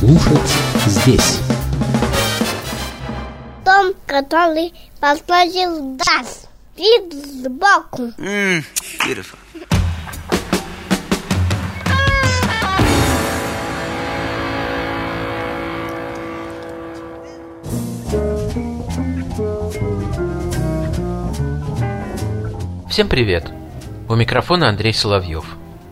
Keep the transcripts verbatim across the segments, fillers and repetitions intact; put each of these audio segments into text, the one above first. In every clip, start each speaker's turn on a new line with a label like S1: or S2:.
S1: слушать здесь.
S2: Том, который подложил газ, вид сбоку.
S3: Mm, beautiful.
S4: Всем привет! У микрофона Андрей Соловьев.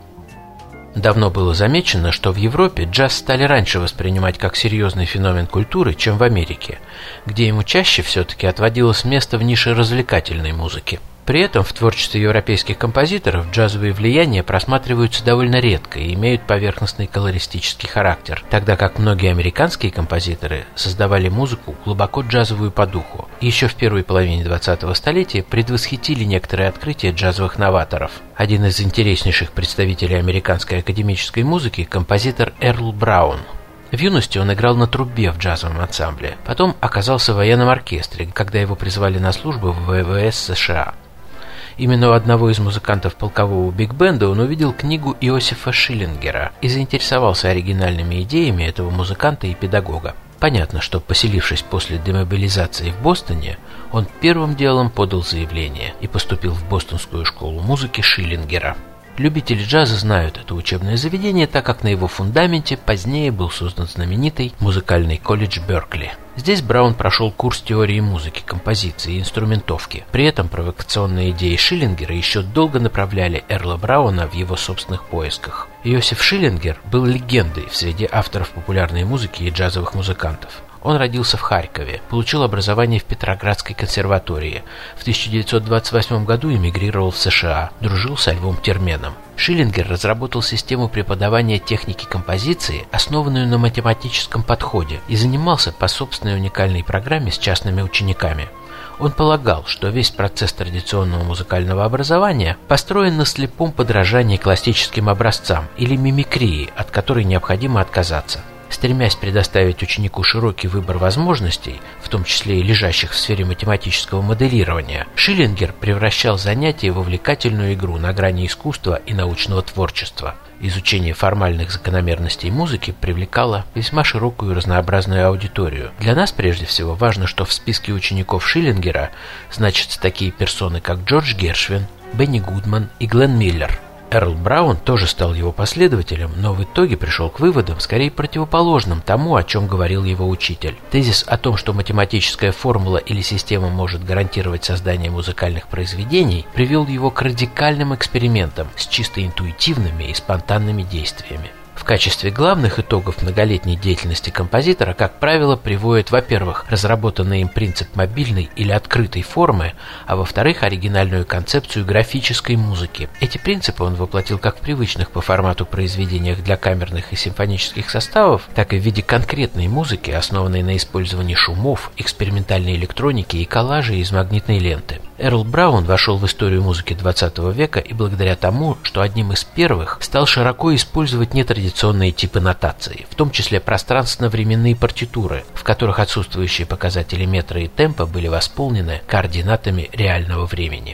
S4: Давно было замечено, что в Европе джаз стали раньше воспринимать как серьезный феномен культуры, чем в Америке, где ему чаще все-таки отводилось место в нише развлекательной музыки. При этом в творчестве европейских композиторов джазовые влияния просматриваются довольно редко и имеют поверхностный колористический характер, тогда как многие американские композиторы создавали музыку глубоко джазовую по духу и еще в первой половине двадцатого столетия предвосхитили некоторые открытия джазовых новаторов. Один из интереснейших представителей американской академической музыки – композитор Эрл Браун. В юности он играл на трубе в джазовом ансамбле, потом оказался в военном оркестре, когда его призвали на службу в вэ вэ эс США. Именно у одного из музыкантов полкового биг-бенда он увидел книгу Иосифа Шиллингера и заинтересовался оригинальными идеями этого музыканта и педагога. Понятно, что, поселившись после демобилизации в Бостоне, он первым делом подал заявление и поступил в Бостонскую школу музыки Шиллингера. Любители джаза знают это учебное заведение, так как на его фундаменте позднее был создан знаменитый музыкальный колледж Беркли. Здесь Браун прошел курс теории музыки, композиции и инструментовки. При этом провокационные идеи Шиллингера еще долго направляли Эрла Брауна в его собственных поисках. Иосиф Шиллингер был легендой в среде авторов популярной музыки и джазовых музыкантов. Он родился в Харькове, получил образование в Петроградской консерватории. В тысяча девятьсот двадцать восьмом году эмигрировал в США, дружил со Львом Терменом. Шиллингер разработал систему преподавания техники композиции, основанную на математическом подходе, и занимался по собственной уникальной программе с частными учениками. Он полагал, что весь процесс традиционного музыкального образования построен на слепом подражании классическим образцам или мимикрии, от которой необходимо отказаться. Стремясь предоставить ученику широкий выбор возможностей, в том числе и лежащих в сфере математического моделирования, Шиллингер превращал занятия в увлекательную игру на грани искусства и научного творчества. Изучение формальных закономерностей музыки привлекало весьма широкую и разнообразную аудиторию. Для нас прежде всего важно, что в списке учеников Шиллингера значатся такие персоны, как Джордж Гершвин, Бенни Гудман и Глен Миллер. Эрл Браун тоже стал его последователем, но в итоге пришел к выводам, скорее противоположным тому, о чем говорил его учитель. Тезис о том, что математическая формула или система может гарантировать создание музыкальных произведений, привел его к радикальным экспериментам с чисто интуитивными и спонтанными действиями. В качестве главных итогов многолетней деятельности композитора, как правило, приводят, во-первых, разработанный им принцип мобильной или открытой формы, а во-вторых, оригинальную концепцию графической музыки. Эти принципы он воплотил как в привычных по формату произведениях для камерных и симфонических составов, так и в виде конкретной музыки, основанной на использовании шумов, экспериментальной электроники и коллажей из магнитной ленты. Эрл Браун вошел в историю музыки двадцатого века и благодаря тому, что одним из первых стал широко использовать нетрадиционные типы нотации, в том числе пространственно-временные партитуры, в которых отсутствующие показатели метра и темпа были восполнены координатами реального времени.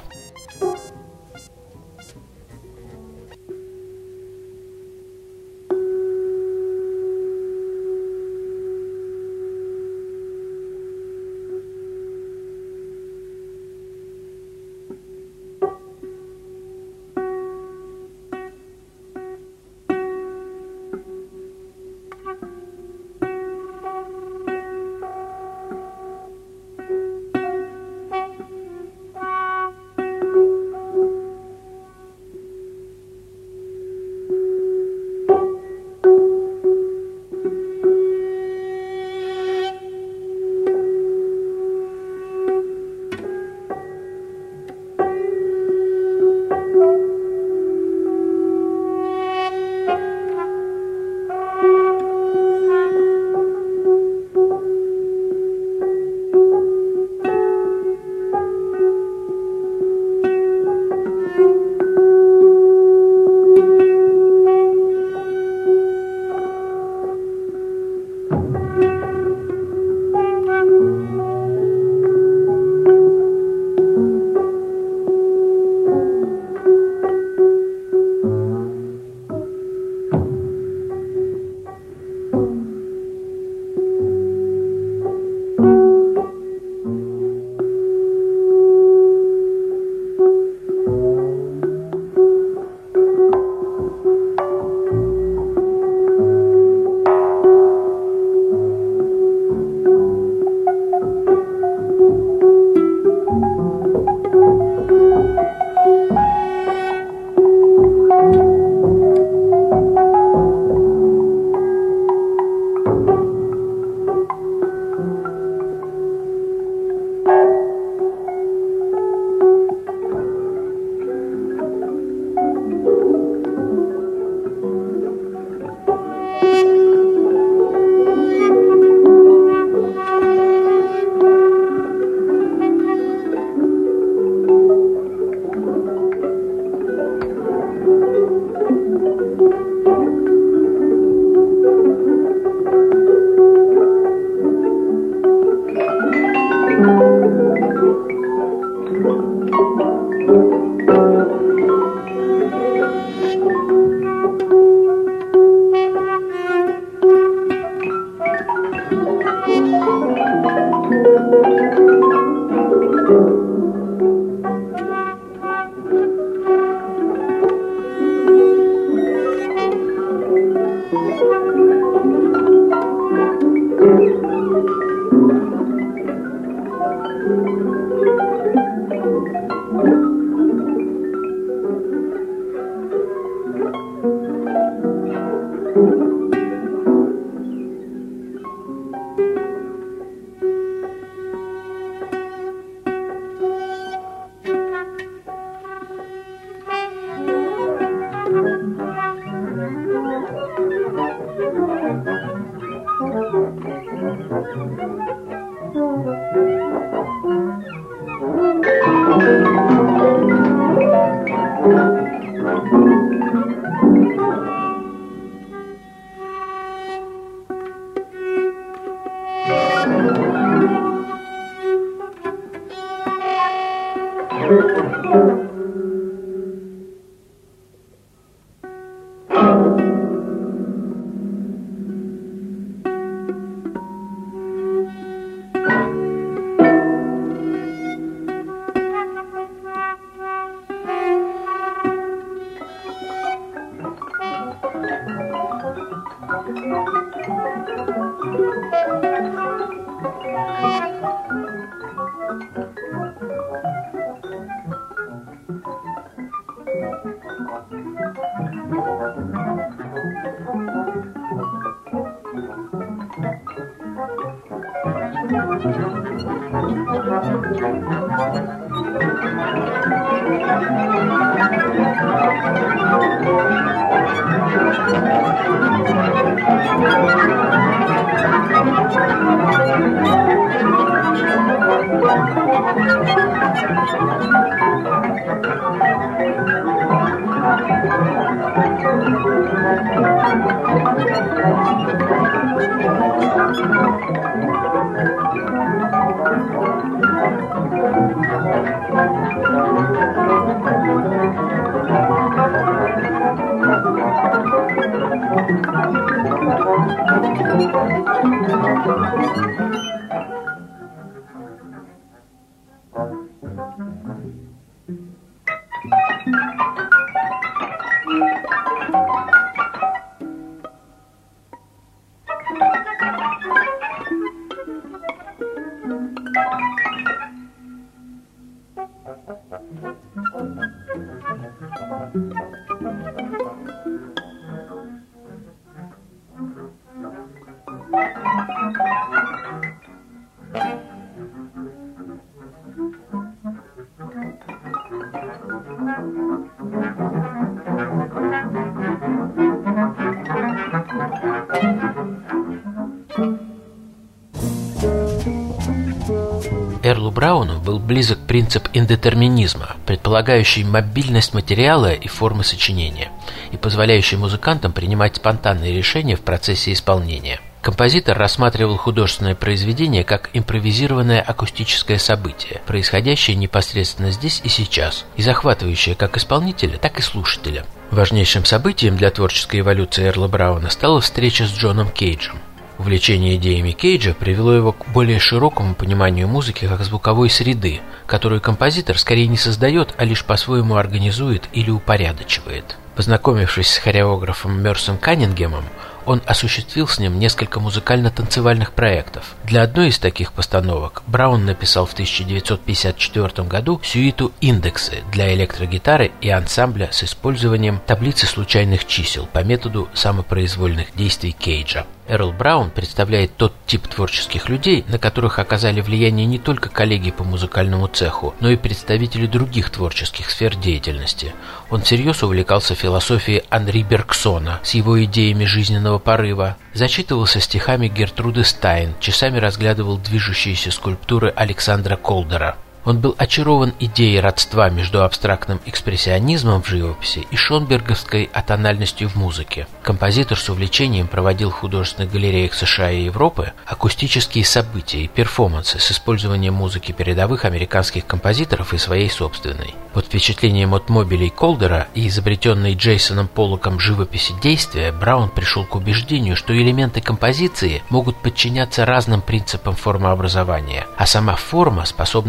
S4: Эрлу Брауну был близок принцип индетерминизма, предполагающий мобильность материала и формы сочинения, и позволяющий музыкантам принимать спонтанные решения в процессе исполнения. Композитор рассматривал художественное произведение как импровизированное акустическое событие, происходящее непосредственно здесь и сейчас, и захватывающее как исполнителя, так и слушателя. Важнейшим событием для творческой эволюции Эрла Брауна стала встреча с Джоном Кейджем. Увлечение идеями Кейджа привело его к более широкому пониманию музыки как звуковой среды, которую композитор скорее не создает, а лишь по-своему организует или упорядочивает. Познакомившись с хореографом Мерсом Каннингемом, он осуществил с ним несколько музыкально-танцевальных проектов. Для одной из таких постановок Браун написал в тысяча девятьсот пятьдесят четвёртом году сюиту «Индексы» для электрогитары и ансамбля с использованием таблицы случайных чисел по методу самопроизвольных действий Кейджа. Эрл Браун представляет тот тип творческих людей, на которых оказали влияние не только коллеги по музыкальному цеху, но и представители других творческих сфер деятельности. Он всерьез увлекался философией Анри Бергсона с его идеями жизненного порыва, зачитывался стихами Гертруды Стайн, часами разглядывал движущиеся скульптуры Александра Колдера. Он был очарован идеей родства между абстрактным экспрессионизмом в живописи и шонберговской атональностью в музыке. Композитор с увлечением проводил в художественных галереях США и Европы акустические события и перформансы с использованием музыки передовых американских композиторов и своей собственной. Под впечатлением от мобилей Колдера и изобретенной Джейсоном Поллоком живописи действия, Браун пришел к убеждению, что элементы композиции могут подчиняться разным принципам формообразования, а сама форма способна трансформироваться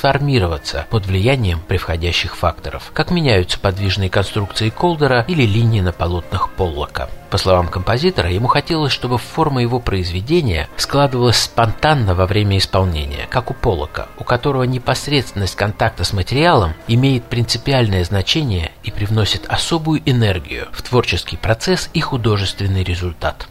S4: трансформироваться под влиянием превходящих факторов, как меняются подвижные конструкции Колдера или линии на полотнах Поллока. По словам композитора, ему хотелось, чтобы форма его произведения складывалась спонтанно во время исполнения, как у Поллока, у которого непосредственность контакта с материалом имеет принципиальное значение и привносит особую энергию в творческий процесс и художественный результат.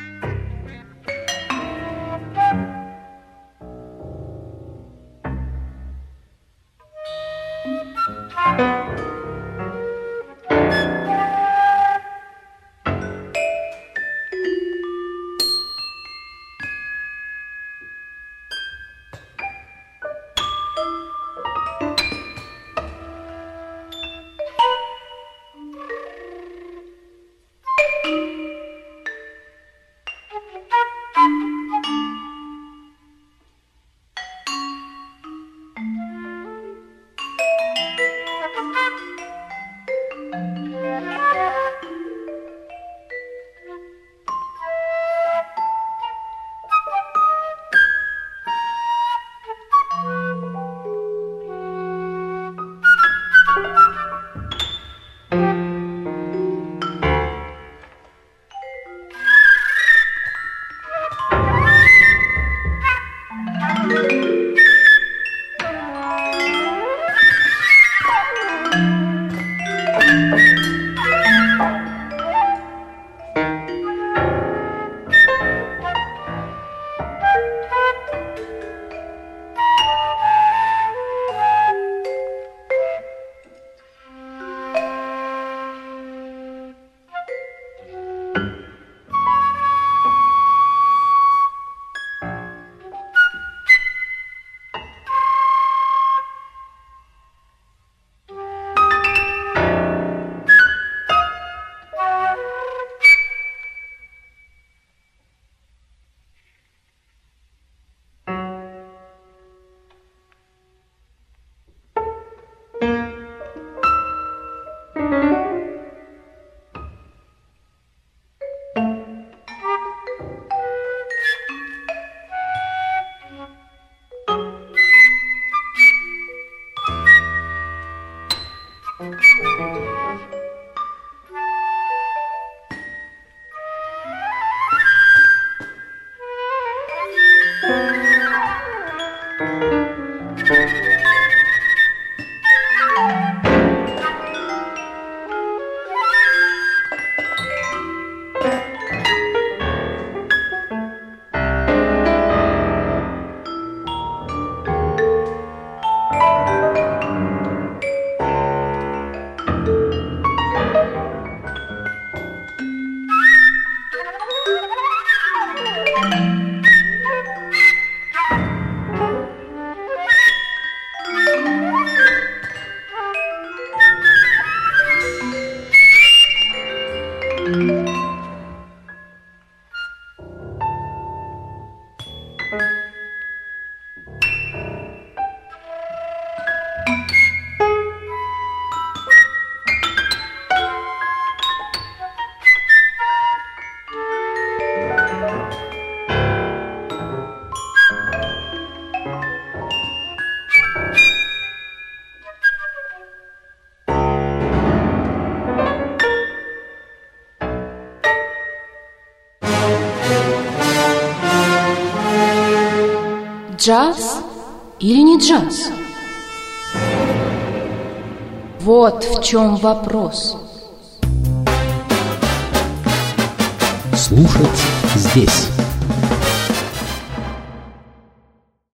S1: Джаз или не джаз? Вот в чем вопрос.
S3: Слушать здесь.